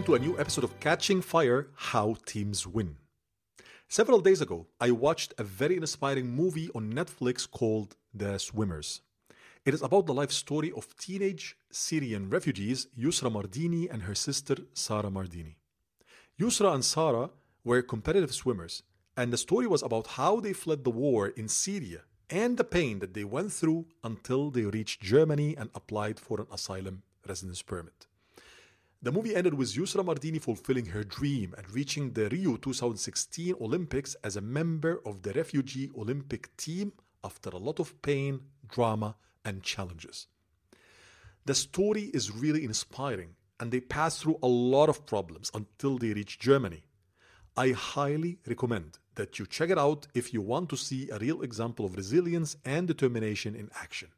to a new episode of Catching Fire: How Teams Win. Several days ago, I watched a very inspiring movie on Netflix called The Swimmers. It is about the life story of teenage Syrian refugees Yusra Mardini and her sister Sara Mardini. Yusra and Sara were competitive swimmers, and the story was about how they fled the war in Syria and the pain that they went through until they reached Germany and applied for an asylum residence permit. The movie ended with Yusra Mardini fulfilling her dream and reaching the Rio 2016 Olympics as a member of the refugee Olympic team after a lot of pain, drama, and challenges. The story is really inspiring, and they pass through a lot of problems until they reach Germany. I highly recommend that you check it out if you want to see a real example of resilience and determination in action.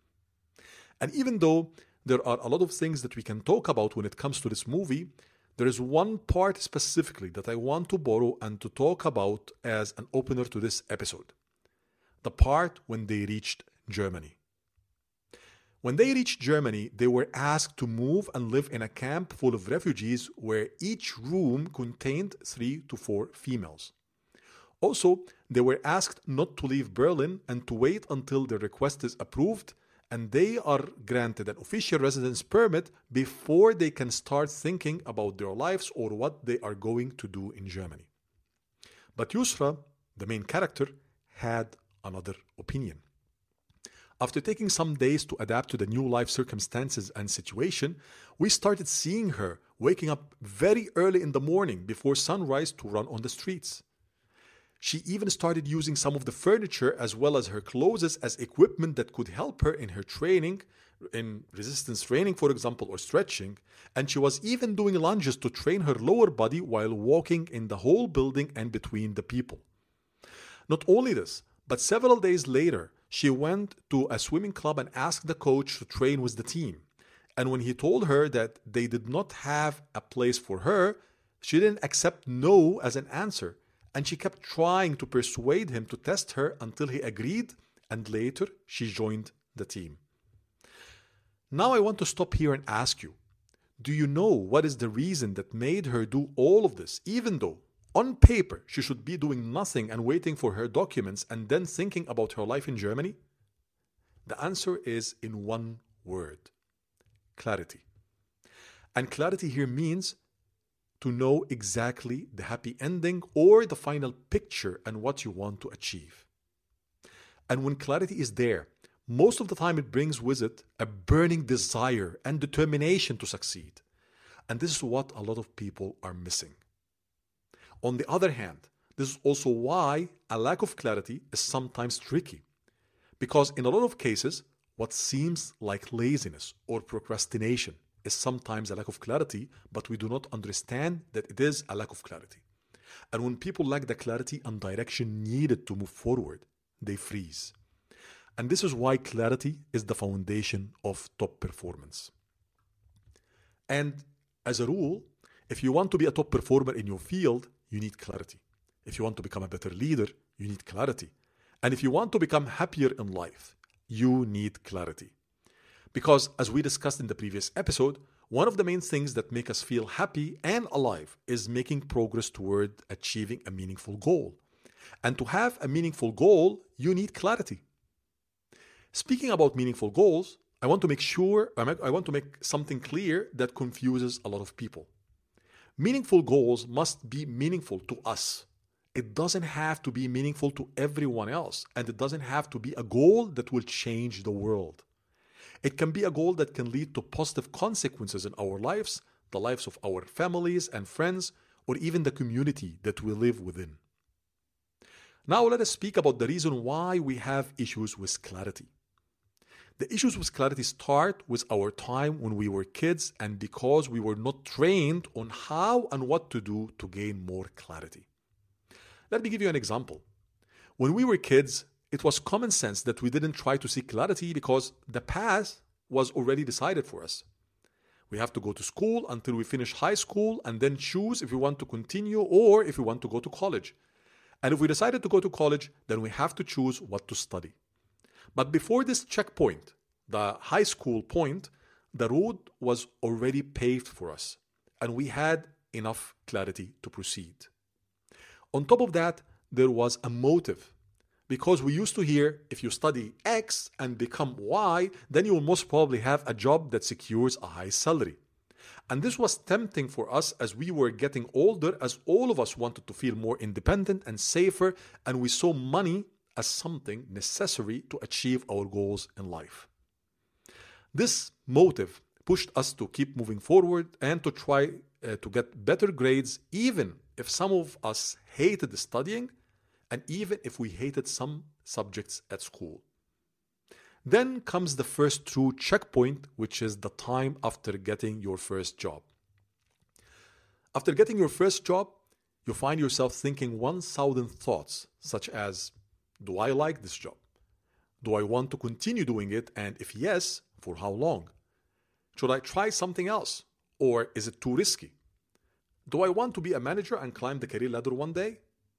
And even though there are a lot of things that we can talk about when it comes to this movie, there is one part specifically that I want to borrow and to talk about as an opener to this episode. The part when they reached Germany. When they reached Germany, they were asked to move and live in a camp full of refugees where each room contained 3 to 4 females. Also, they were asked not to leave Berlin and to wait until their request is approved and they are granted an official residence permit before they can start thinking about their lives or what they are going to do in Germany. But Yusra, the main character, had another opinion. After taking some days to adapt to the new life circumstances and situation, we started seeing her waking up very early in the morning before sunrise to run on the streets. She even started using some of the furniture as well as her clothes as equipment that could help her in her training, in resistance training, for example, or stretching. And she was even doing lunges to train her lower body while walking in the whole building and between the people. Not only this, but several days later, she went to a swimming club and asked the coach to train with the team. And when he told her that they did not have a place for her, she didn't accept no as an answer. And she kept trying to persuade him to test her until he agreed, and later she joined the team. Now I want to stop here and ask you, do you know what is the reason that made her do all of this, even though on paper she should be doing nothing and waiting for her documents and then thinking about her life in Germany? The answer is in one word: clarity. And clarity here means to know exactly the happy ending or the final picture and what you want to achieve. And when clarity is there, most of the time it brings with it a burning desire and determination to succeed. And this is what a lot of people are missing. On the other hand, this is also why a lack of clarity is sometimes tricky. Because in a lot of cases, what seems like laziness or procrastination is sometimes a lack of clarity, but we do not understand that it is a lack of clarity. And when people lack the clarity and direction needed to move forward, they freeze. And this is why clarity is the foundation of top performance. And as a rule, if you want to be a top performer in your field, you need clarity. If you want to become a better leader, you need clarity. And if you want to become happier in life, you need clarity. Because as we discussed in the previous episode, one of the main things that make us feel happy and alive is making progress toward achieving a meaningful goal. And to have a meaningful goal, you need clarity. Speaking about meaningful goals, I want to make something clear that confuses a lot of people. Meaningful goals must be meaningful to us. It doesn't have to be meaningful to everyone else, and it doesn't have to be a goal that will change the world. It can be a goal that can lead to positive consequences in our lives, the lives of our families and friends, or even the community that we live within. Now let us speak about the reason why we have issues with clarity. The issues with clarity start with our time when we were kids and because we were not trained on how and what to do to gain more clarity. Let me give you an example. When we were kids, it was common sense that we didn't try to seek clarity because the path was already decided for us. We have to go to school until we finish high school and then choose if we want to continue or if we want to go to college. And if we decided to go to college, then we have to choose what to study. But before this checkpoint, the high school point, the road was already paved for us. and we had enough clarity to proceed. On top of that, there was a motive. Because we used to hear, if you study X and become Y, then you will most probably have a job that secures a high salary. And this was tempting for us as we were getting older, as all of us wanted to feel more independent and safer, and we saw money as something necessary to achieve our goals in life. This motive pushed us to keep moving forward and to try to get better grades, even if some of us hated studying, and even if we hated some subjects at school. Then comes the first true checkpoint, which is the time after getting your first job. After getting your first job, you find yourself thinking 1,000 thoughts, such as, do I like this job? Do I want to continue doing it? And if yes, for how long? Should I try something else? Or is it too risky? Do I want to be a manager and climb the career ladder one day?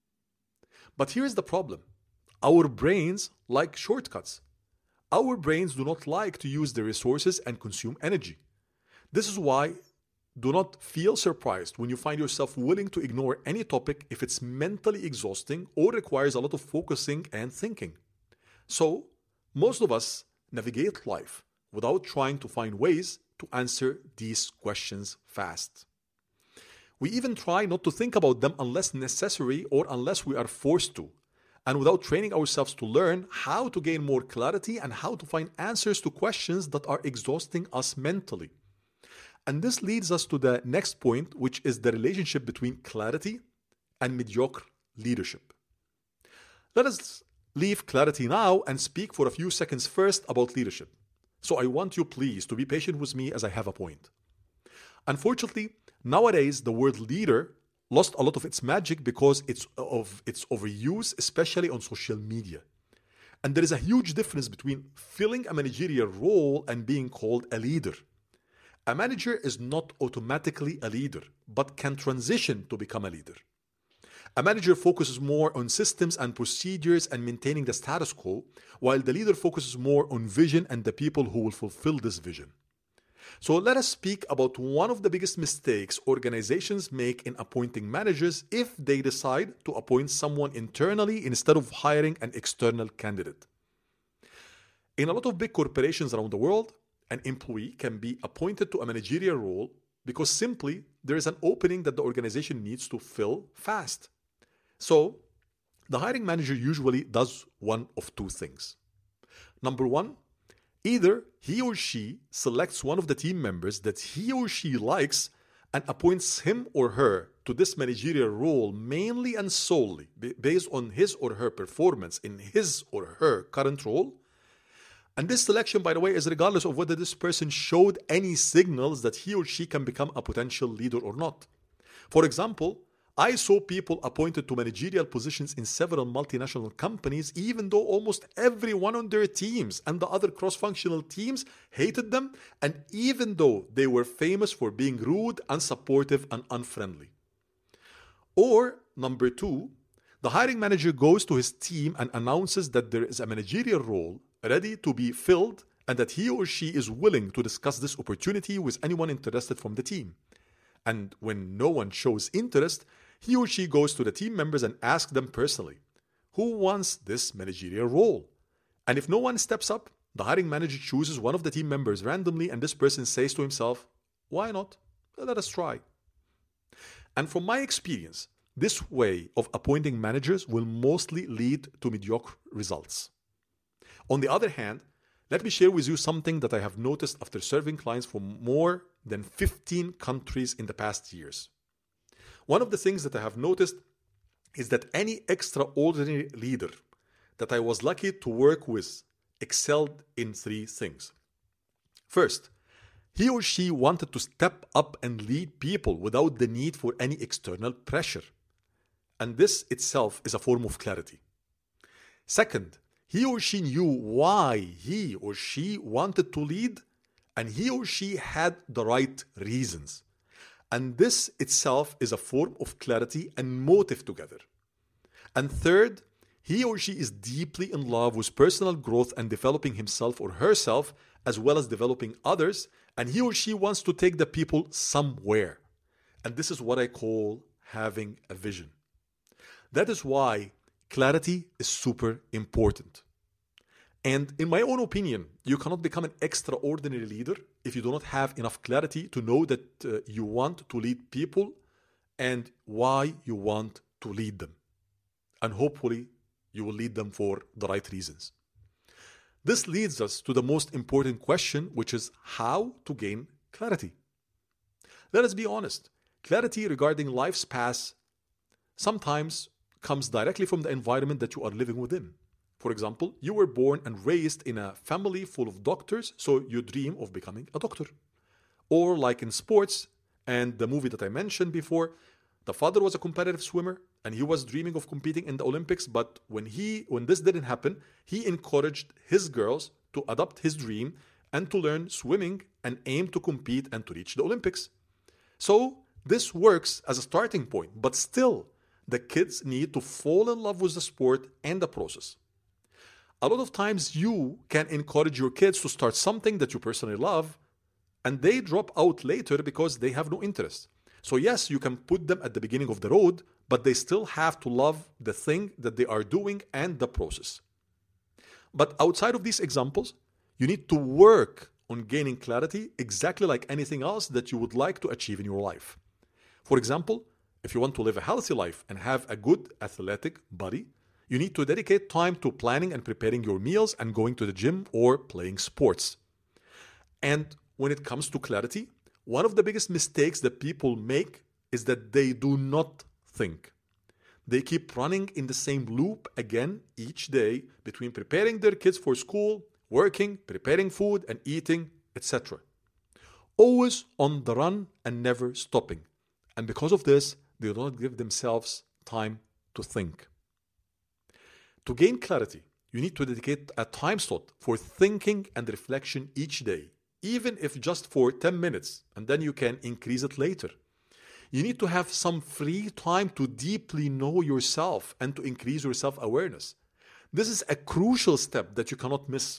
But here's the problem. Our brains like shortcuts. Our brains do not like to use the resources and consume energy. This is why do not feel surprised when you find yourself willing to ignore any topic if it's mentally exhausting or requires a lot of focusing and thinking. So, most of us navigate life without trying to find ways to answer these questions fast. We even try not to think about them unless necessary or unless we are forced to, and without training ourselves to learn how to gain more clarity and how to find answers to questions that are exhausting us mentally. And this leads us to the next point, which is the relationship between clarity and mediocre leadership. Let us leave clarity now and speak for a few seconds first about leadership. So I want you please to be patient with me as I have a point. Unfortunately, nowadays the word leader lost a lot of its magic because of its overuse, especially on social media. And there is a huge difference between filling a managerial role and being called a leader. A manager is not automatically a leader, but can transition to become a leader. A manager focuses more on systems and procedures and maintaining the status quo, while the leader focuses more on vision and the people who will fulfill this vision. So let us speak about one of the biggest mistakes organizations make in appointing managers if they decide to appoint someone internally instead of hiring an external candidate. In a lot of big corporations around the world, an employee can be appointed to a managerial role because simply there is an opening that the organization needs to fill fast. So, the hiring manager usually does one of two things. Number one, either he or she selects one of the team members that he or she likes and appoints him or her to this managerial role mainly and solely based on his or her performance in his or her current role. And this selection, by the way, is regardless of whether this person showed any signals that he or she can become a potential leader or not. For example, I saw people appointed to managerial positions in several multinational companies, even though almost everyone on their teams and the other cross-functional teams hated them, and even though they were famous for being rude, unsupportive, and unfriendly. Or, number two, the hiring manager goes to his team and announces that there is a managerial role ready to be filled and that he or she is willing to discuss this opportunity with anyone interested from the team. And when no one shows interest, he or she goes to the team members and asks them personally, who wants this managerial role? And if no one steps up, the hiring manager chooses one of the team members randomly, and this person says to himself, why not? Let us try. And from my experience, this way of appointing managers will mostly lead to mediocre results. On the other hand, let me share with you something that I have noticed after serving clients from more than 15 countries in the past years. One of the things that I have noticed is that any extraordinary leader that I was lucky to work with excelled in three things. First, he or she wanted to step up and lead people without the need for any external pressure. And this itself is a form of clarity. Second, he or she knew why he or she wanted to lead, and he or she had the right reasons. And this itself is a form of clarity and motive together. And third, he or she is deeply in love with personal growth and developing himself or herself, as well as developing others, and he or she wants to take the people somewhere. And this is what I call having a vision. That is why clarity is super important. And in my own opinion, you cannot become an extraordinary leader if you do not have enough clarity to know that you want to lead people and why you want to lead them. And hopefully, you will lead them for the right reasons. This leads us to the most important question, which is how to gain clarity. Let us be honest. Clarity regarding life's path sometimes comes directly from the environment that you are living within. For example, you were born and raised in a family full of doctors, so you dream of becoming a doctor. Or like in sports and the movie that I mentioned before, the father was a competitive swimmer and he was dreaming of competing in the Olympics, but when this didn't happen, he encouraged his girls to adopt his dream and to learn swimming and aim to compete and to reach the Olympics. So this works as a starting point, but still, the kids need to fall in love with the sport and the process. A lot of times you can encourage your kids to start something that you personally love, and they drop out later because they have no interest. So yes, you can put them at the beginning of the road, but they still have to love the thing that they are doing and the process. But outside of these examples, you need to work on gaining clarity exactly like anything else that you would like to achieve in your life. For example, if you want to live a healthy life and have a good athletic body, you need to dedicate time to planning and preparing your meals and going to the gym or playing sports. And when it comes to clarity, one of the biggest mistakes that people make is that they do not think. They keep running in the same loop again each day between preparing their kids for school, working, preparing food and eating, etc. Always on the run and never stopping. And because of this, they do not give themselves time to think. To gain clarity, you need to dedicate a time slot for thinking and reflection each day, even if just for 10 minutes, and then you can increase it later. You need to have some free time to deeply know yourself and to increase your self-awareness. This is a crucial step that you cannot miss.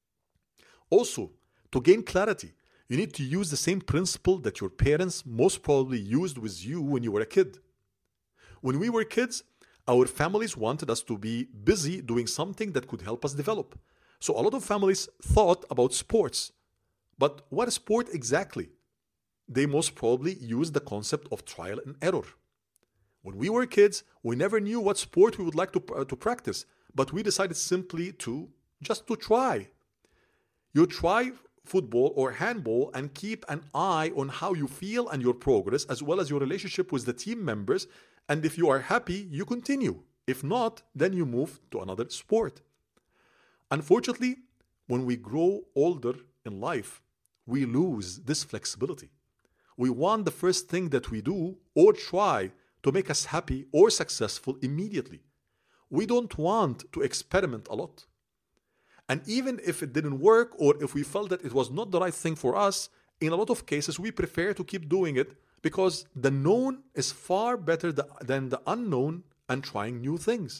Also, to gain clarity, you need to use the same principle that your parents most probably used with you when you were a kid. When we were kids, our families wanted us to be busy doing something that could help us develop. So a lot of families thought about sports. But what sport exactly? They most probably used the concept of trial and error. When we were kids, we never knew what sport we would like to practice, but we decided simply to try. You try football or handball and keep an eye on how you feel and your progress, as well as your relationship with the team members. And if you are happy, you continue. If not, then you move to another sport. Unfortunately, when we grow older in life, we lose this flexibility. We want the first thing that we do or try to make us happy or successful immediately. We don't want to experiment a lot. And even if it didn't work or if we felt that it was not the right thing for us, in a lot of cases we prefer to keep doing it because the known is far better than the unknown and trying new things.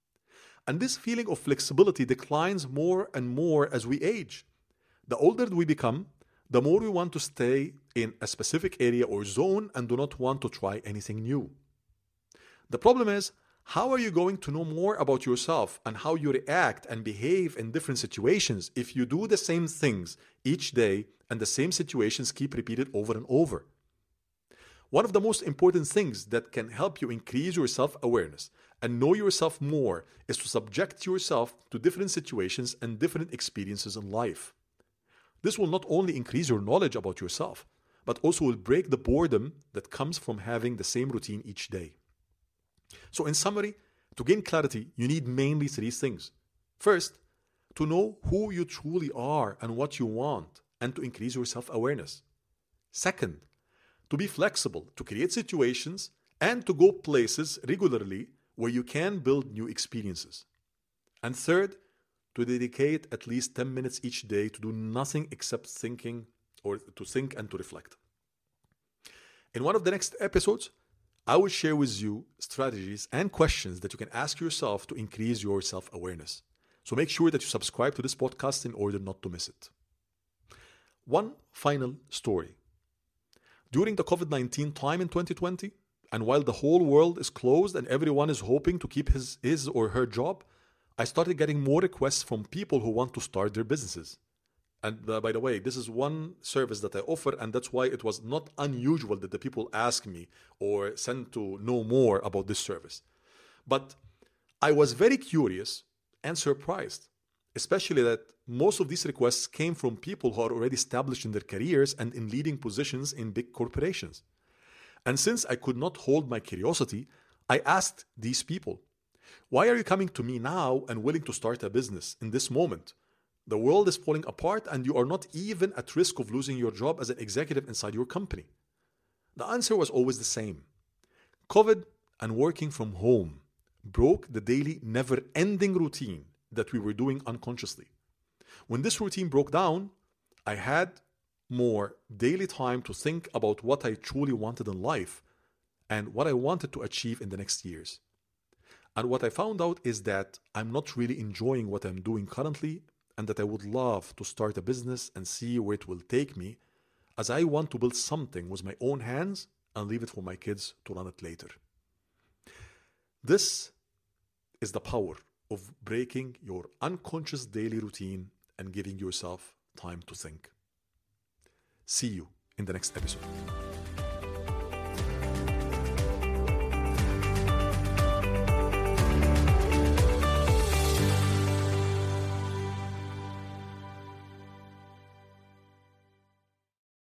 And this feeling of flexibility declines more and more as we age. The older we become, the more we want to stay in a specific area or zone and do not want to try anything new. The problem is, how are you going to know more about yourself and how you react and behave in different situations if you do the same things each day and the same situations keep repeated over and over? One of the most important things that can help you increase your self-awareness and know yourself more is to subject yourself to different situations and different experiences in life. This will not only increase your knowledge about yourself, but also will break the boredom that comes from having the same routine each day. So in summary, to gain clarity, you need mainly three things. First, to know who you truly are and what you want, and to increase your self-awareness. Second, to be flexible, to create situations, and to go places regularly where you can build new experiences. And third, to dedicate at least 10 minutes each day to do nothing except thinking or to think and to reflect. In one of the next episodes, I will share with you strategies and questions that you can ask yourself to increase your self-awareness. So make sure that you subscribe to this podcast in order not to miss it. One final story. During the COVID-19 time in 2020, and while the whole world is closed and everyone is hoping to keep his or her job, I started getting more requests from people who want to start their businesses. And by the way, this is one service that I offer, and that's why it was not unusual that the people ask me or send to know more about this service. But I was very curious and surprised, especially that most of these requests came from people who are already established in their careers and in leading positions in big corporations. And since I could not hold my curiosity, I asked these people, why are you coming to me now and willing to start a business in this moment? The world is falling apart and you are not even at risk of losing your job as an executive inside your company. The answer was always the same. COVID and working from home broke the daily never-ending routine that we were doing unconsciously. When this routine broke down, I had more daily time to think about what I truly wanted in life and what I wanted to achieve in the next years. And what I found out is that I'm not really enjoying what I'm doing currently, and that I would love to start a business and see where it will take me, as I want to build something with my own hands and leave it for my kids to run it later. This is the power of breaking your unconscious daily routine and giving yourself time to think. See you in the next episode.